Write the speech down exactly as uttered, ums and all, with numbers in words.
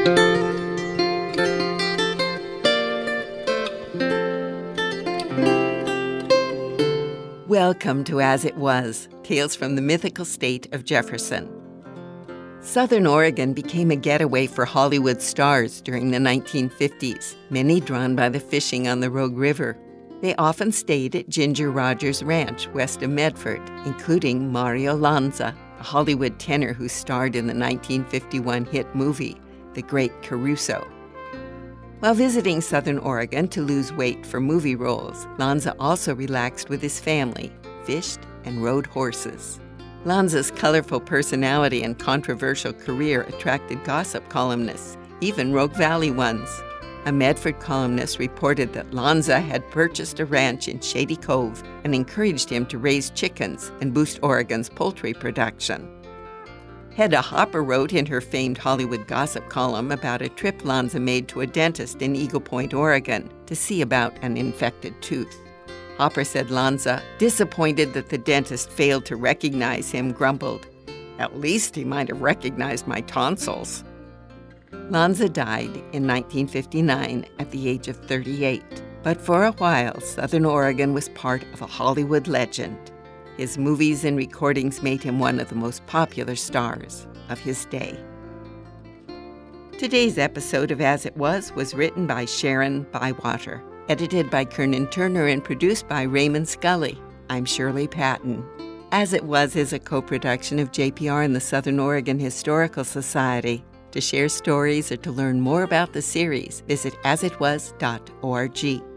Welcome to As It Was, Tales from the Mythical State of Jefferson. Southern Oregon became a getaway for Hollywood stars during the nineteen fifties, many drawn by the fishing on the Rogue River. They often stayed at Ginger Rogers Ranch west of Medford, including Mario Lanza, a Hollywood tenor who starred in the nineteen fifty-one hit movie, The Great Caruso. While visiting Southern Oregon to lose weight for movie roles, Lanza also relaxed with his family, fished, and rode horses. Lanza's colorful personality and controversial career attracted gossip columnists, even Rogue Valley ones. A Medford columnist reported that Lanza had purchased a ranch in Shady Cove and encouraged him to raise chickens and boost Oregon's poultry production. Hedda Hopper wrote in her famed Hollywood gossip column about a trip Lanza made to a dentist in Eagle Point, Oregon, to see about an infected tooth. Hopper said Lanza, disappointed that the dentist failed to recognize him, grumbled, "At least he might have recognized my tonsils." Lanza died in nineteen fifty-nine at the age of thirty-eight, but for a while, Southern Oregon was part of a Hollywood legend. His movies and recordings made him one of the most popular stars of his day. Today's episode of As It Was was written by Sharon Bywater, edited by Kernan Turner, and produced by Raymond Scully. I'm Shirley Patton. As It Was is a co-production of J P R and the Southern Oregon Historical Society. To share stories or to learn more about the series, visit as it was dot org.